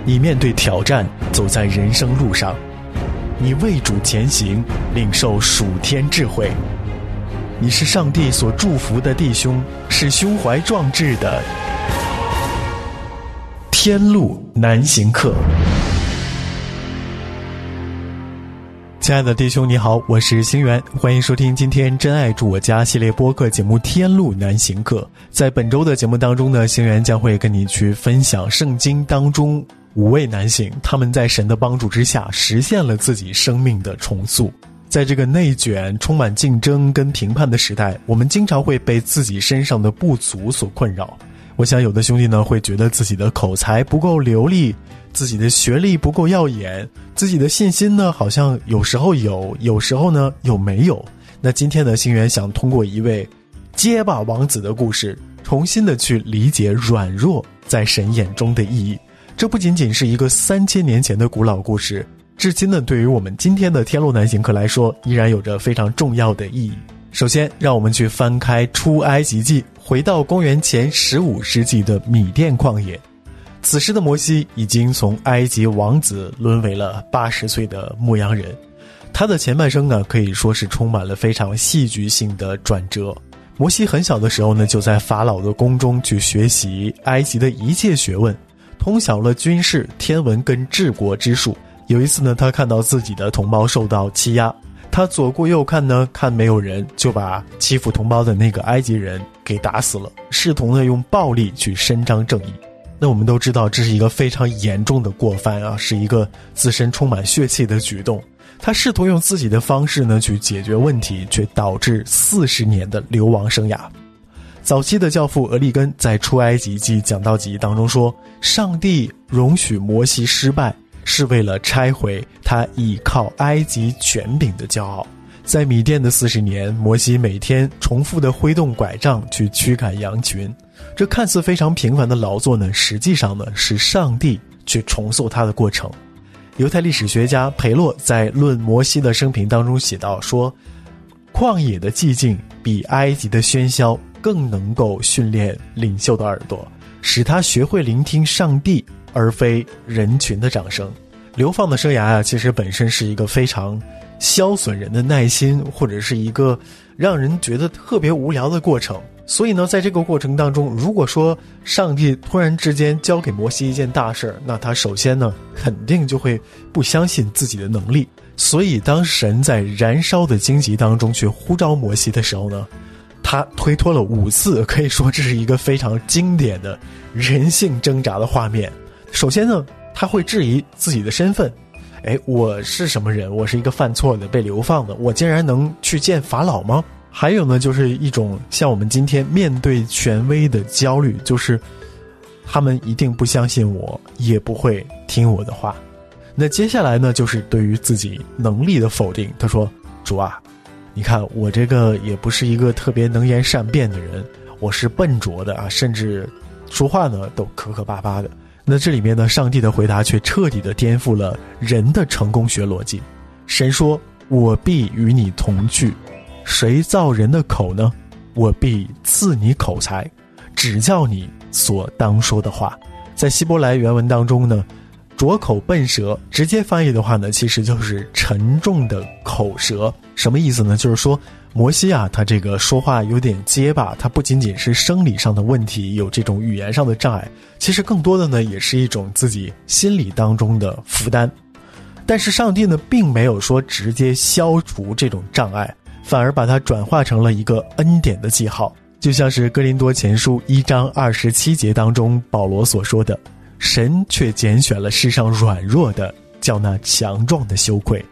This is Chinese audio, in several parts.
你面对挑战，走在人生路上，你为主前行，领受属天智慧。你是上帝所祝福的弟兄，是胸怀壮志的天路难行客。亲爱的弟兄你好，我是星源，欢迎收听今天真爱住我家系列播客节目天路难行客。在本周的节目当中呢，星源将会跟你去分享圣经当中5位男性，他们在神的帮助之下实现了自己生命的重塑。在这个内卷、充满竞争跟评判的时代，我们经常会被自己身上的不足所困扰。我想有的兄弟呢会觉得自己的口才不够流利，自己的学历不够耀眼，自己的信心呢好像有时候有，有时候呢又没有。那今天呢，星源想通过一位结巴王子的故事，重新的去理解软弱在神眼中的意义。这不仅仅是一个3000年前的古老故事，至今呢对于我们今天的天路难行客来说，依然有着非常重要的意义。首先让我们去翻开出埃及记，回到公元前15世纪的米甸旷野。此时的摩西已经从埃及王子沦为了80岁的牧羊人。他的前半生呢，可以说是充满了非常戏剧性的转折。摩西很小的时候呢，就在法老的宫中去学习埃及的一切学问，通晓了军事、天文跟治国之术。有一次呢，他看到自己的同胞受到欺压，他左顾右看呢，看没有人，就把欺负同胞的那个埃及人给打死了，试图呢用暴力去伸张正义。那我们都知道这是一个非常严重的过犯啊，是一个自身充满血气的举动。他试图用自己的方式呢去解决问题，却导致40年的流亡生涯。早期的教父俄利根在出埃及记讲道集当中说，上帝容许摩西失败，是为了拆毁他倚靠埃及权柄的骄傲。在米甸的40年，摩西每天重复地挥动拐杖去驱赶羊群。这看似非常平凡的劳作呢，实际上呢是上帝去重塑他的过程。犹太历史学家培洛在论摩西的生平当中写道说，旷野的寂静比埃及的喧嚣更能够训练领袖的耳朵，使他学会聆听上帝而非人群的掌声。流放的生涯啊，其实本身是一个非常消损人的耐心，或者是一个让人觉得特别无聊的过程。所以呢，在这个过程当中，如果说上帝突然之间交给摩西一件大事，那他首先呢肯定就会不相信自己的能力。所以当神在燃烧的荆棘当中去呼召摩西的时候呢，他推脱了5次，可以说这是一个非常经典的人性挣扎的画面。首先呢，他会质疑自己的身份，我是什么人？我是一个犯错的被流放的，我竟然能去见法老吗？还有呢，就是一种像我们今天面对权威的焦虑，就是他们一定不相信我，也不会听我的话。那接下来呢，就是对于自己能力的否定。他说，主啊，你看我这个也不是一个特别能言善辩的人，我是笨拙的啊，甚至说话呢都磕磕巴巴的。那这里面呢，上帝的回答却彻底的颠覆了人的成功学逻辑。神说，我必与你同去。谁造人的口呢？我必赐你口才，指教你所当说的话。在希伯来原文当中呢，拙口笨舌直接翻译的话呢，其实就是沉重的口舌。什么意思呢？就是说摩西啊，他这个说话有点结巴，他不仅仅是生理上的问题，有这种语言上的障碍，其实更多的呢也是一种自己心理当中的负担。但是上帝呢并没有说直接消除这种障碍，反而把它转化成了一个恩典的记号。就像是哥林多前书1章27节当中保罗所说的，神却拣选了世上软弱的，叫那强壮的羞愧。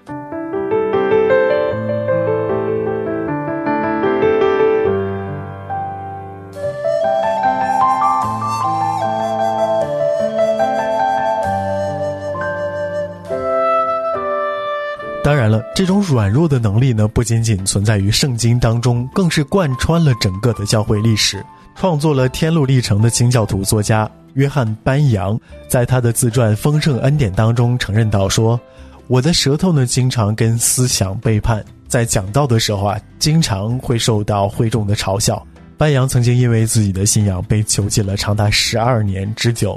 当然了，这种软弱的能力呢，不仅仅存在于圣经当中，更是贯穿了整个的教会历史。创作了《天路历程》的清教徒作家约翰·班扬在他的自传《丰盛恩典》当中承认到说，我的舌头呢经常跟思想背叛，在讲道的时候啊，经常会受到会众的嘲笑。班扬曾经因为自己的信仰被囚禁了长达12年之久。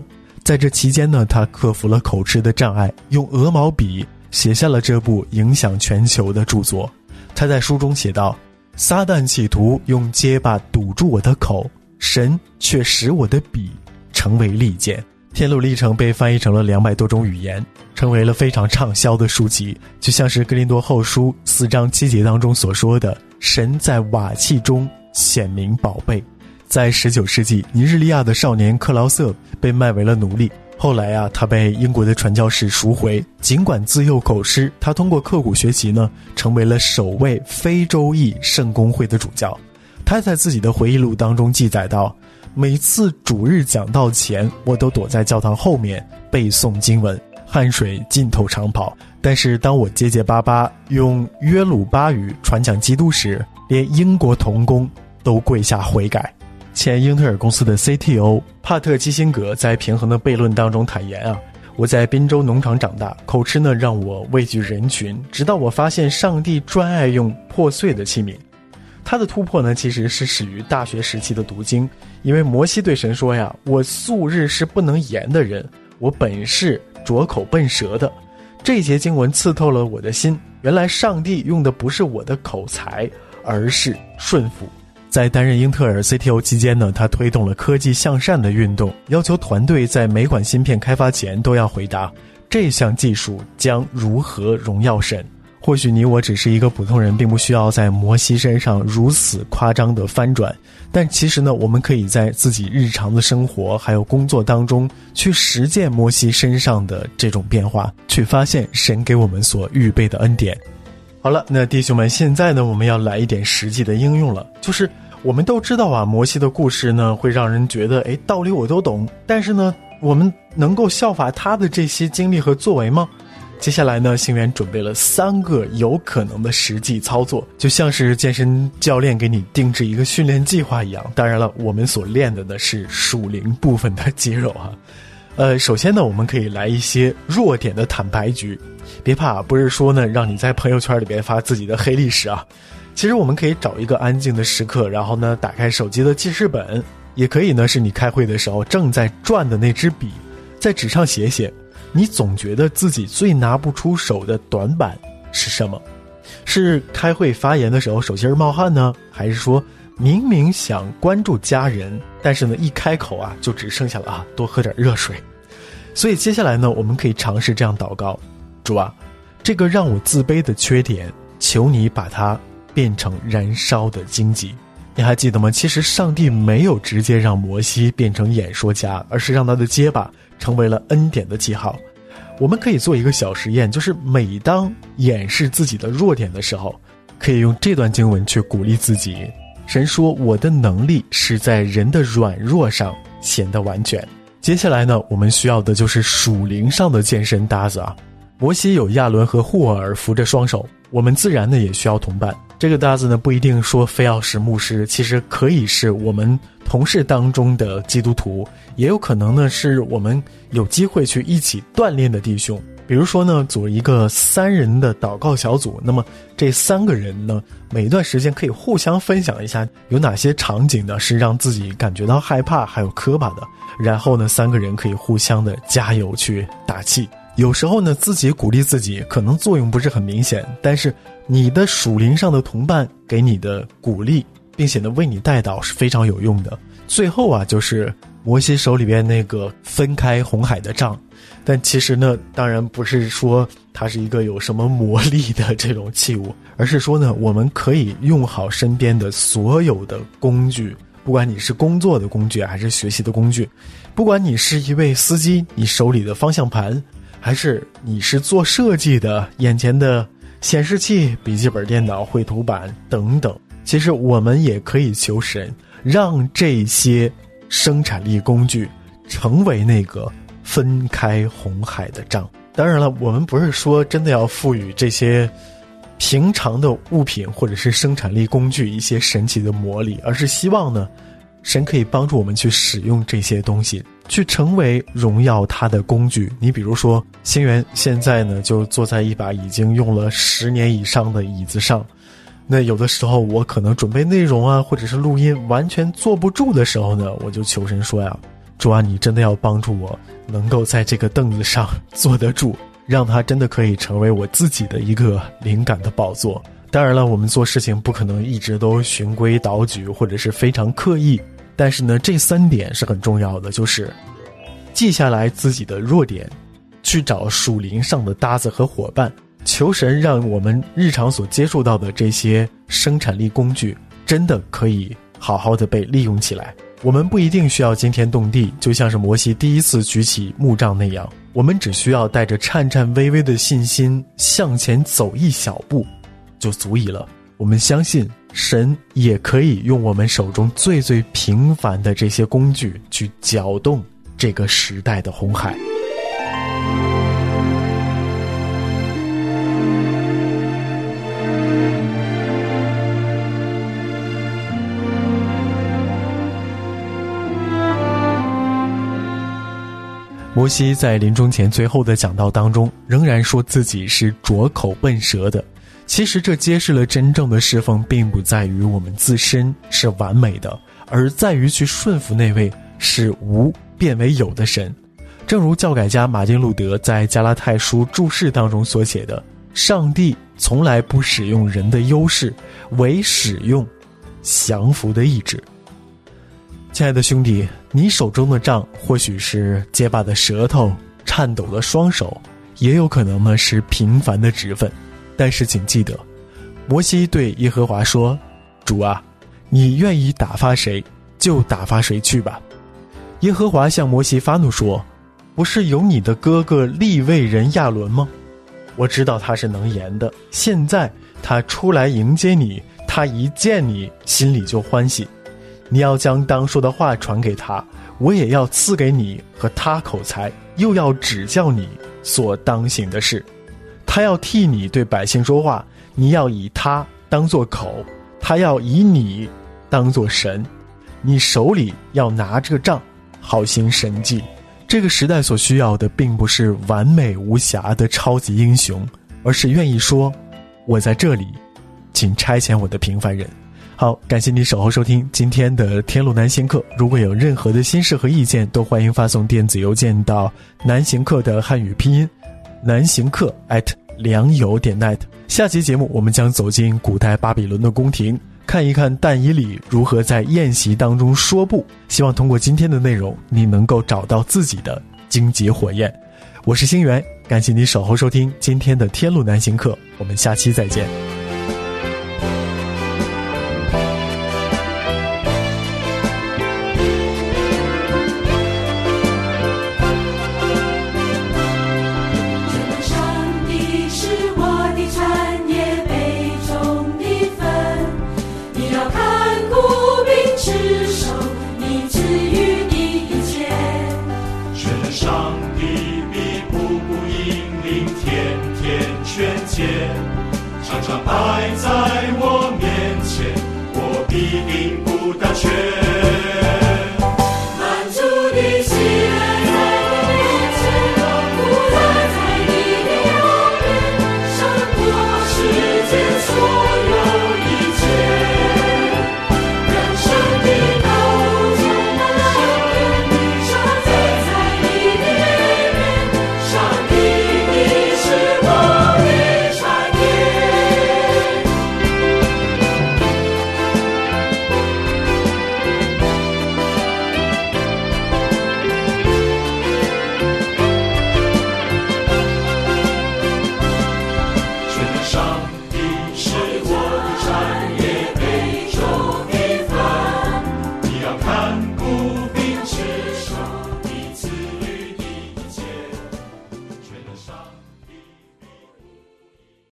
在这期间呢，他克服了口吃的障碍，用鹅毛笔写下了这部影响全球的著作。他在书中写道：撒旦企图用结巴堵住我的口，神却使我的笔成为利剑。天路历程被翻译成了200多种语言，成为了非常畅销的书籍，就像是哥林多后书4章7节当中所说的，神在瓦器中显明宝贝。在19世纪，尼日利亚的少年克劳瑟被卖为了奴隶，后来他被英国的传教士赎回，尽管自幼口吃，他通过刻苦学习呢，成为了首位非洲裔圣公会的主教。他在自己的回忆录当中记载道，每次主日讲道前，我都躲在教堂后面背诵经文，汗水浸透长袍。但是当我结结巴巴用约鲁巴语传讲基督时，连英国童工都跪下悔改。前英特尔公司的 CTO 帕特基辛格在平衡的悖论当中坦言我在宾州农场长大，口吃呢让我畏惧人群，直到我发现上帝专爱用破碎的器皿。他的突破呢，其实是始于大学时期的读经，因为摩西对神说我素日是不能言的人，我本是拙口笨舌的。这节经文刺透了我的心，原来上帝用的不是我的口才，而是顺服。在担任英特尔 CTO 期间呢，他推动了科技向善的运动，要求团队在每款芯片开发前都要回答这项技术将如何荣耀神。或许你我只是一个普通人，并不需要在摩西身上如此夸张的翻转，但其实呢，我们可以在自己日常的生活还有工作当中去实践摩西身上的这种变化，去发现神给我们所预备的恩典。好了，那弟兄们，现在呢，我们要来一点实际的应用了。就是我们都知道摩西的故事呢，会让人觉得道理我都懂，但是呢，我们能够效法他的这些经历和作为吗？接下来呢，星源准备了3个有可能的实际操作，就像是健身教练给你定制一个训练计划一样。当然了，我们所练的呢是属灵部分的肌肉首先呢，我们可以来一些弱点的坦白局。别怕，不是说呢让你在朋友圈里边发自己的黑历史其实我们可以找一个安静的时刻，然后呢打开手机的记事本，也可以呢是你开会的时候正在转的那支笔，在纸上写写你总觉得自己最拿不出手的短板是什么？是开会发言的时候手心冒汗呢，还是说明明想关注家人，但是呢一开口就只剩下了多喝点热水？所以接下来呢，我们可以尝试这样祷告：主这个让我自卑的缺点，求你把它变成燃烧的荆棘。你还记得吗？其实上帝没有直接让摩西变成演说家，而是让他的结巴成为了恩典的记号。我们可以做一个小实验，就是每当掩饰自己的弱点的时候，可以用这段经文去鼓励自己。神说，我的能力是在人的软弱上显得完全。接下来呢，我们需要的就是属灵上的健身搭子摩西有亚伦和户尔扶着双手，我们自然呢也需要同伴。这个搭子呢不一定说非要是牧师，其实可以是我们同事当中的基督徒，也有可能呢是我们有机会去一起锻炼的弟兄。比如说呢，组一个3人的祷告小组，那么这3个人呢，每一段时间可以互相分享一下有哪些场景呢是让自己感觉到害怕还有磕巴的，然后呢3个人可以互相的加油去打气。有时候呢，自己鼓励自己可能作用不是很明显，但是你的属灵上的同伴给你的鼓励，并且呢为你带导是非常有用的。最后就是摩西手里边那个分开红海的杖，但其实呢，当然不是说它是一个有什么魔力的这种器物，而是说呢，我们可以用好身边的所有的工具，不管你是工作的工具还是学习的工具，不管你是一位司机，你手里的方向盘，还是你是做设计的，眼前的显示器、笔记本电脑、绘图板等等，其实我们也可以求神，让这些生产力工具成为那个分开红海的杖。当然了，我们不是说真的要赋予这些平常的物品或者是生产力工具一些神奇的魔力，而是希望呢，神可以帮助我们去使用这些东西，去成为荣耀他的工具。你比如说，星源现在呢就坐在一把已经用了10年以上的椅子上，那有的时候我可能准备内容或者是录音完全坐不住的时候呢，我就求神说主啊，你真的要帮助我能够在这个凳子上坐得住，让它真的可以成为我自己的一个灵感的宝座。当然了，我们做事情不可能一直都循规蹈矩或者是非常刻意，但是呢，这3点是很重要的，就是记下来自己的弱点，去找属灵上的搭子和伙伴，求神让我们日常所接触到的这些生产力工具真的可以好好的被利用起来。我们不一定需要惊天动地，就像是摩西第一次举起木杖那样，我们只需要带着颤颤巍巍的信心向前走一小步就足以了。我们相信神也可以用我们手中最最平凡的这些工具去搅动这个时代的红海。摩西在临终前最后的讲道当中，仍然说自己是拙口笨舌的。其实这揭示了真正的侍奉并不在于我们自身是完美的，而在于去顺服那位使无变为有的神。正如教改家马丁路德在加拉太书注释当中所写的，上帝从来不使用人的优势，唯使用降服的意志。亲爱的兄弟，你手中的杖或许是结巴的舌头、颤抖的双手，也有可能呢是平凡的职分。但是请记得，摩西对耶和华说，主啊，你愿意打发谁就打发谁去吧。耶和华向摩西发怒说，不是有你的哥哥利未人亚伦吗？我知道他是能言的，现在他出来迎接你，他一见你心里就欢喜。你要将当说的话传给他，我也要赐给你和他口才，又要指教你所当行的事。他要替你对百姓说话，你要以他当作口，他要以你当作神。你手里要拿这个杖，好行神迹。这个时代所需要的并不是完美无瑕的超级英雄，而是愿意说，我在这里，请差遣我的平凡人。好，感谢你守候收听今天的天路南行课。如果有任何的心事和意见，都欢迎发送电子邮件到南行课的汉语拼音南行课@良友.net。下期节目我们将走进古代巴比伦的宫廷，看一看但以理如何在宴席当中说不。希望通过今天的内容，你能够找到自己的荆棘火焰。我是星源，感谢你守候收听今天的天路南行课，我们下期再见。 常常摆在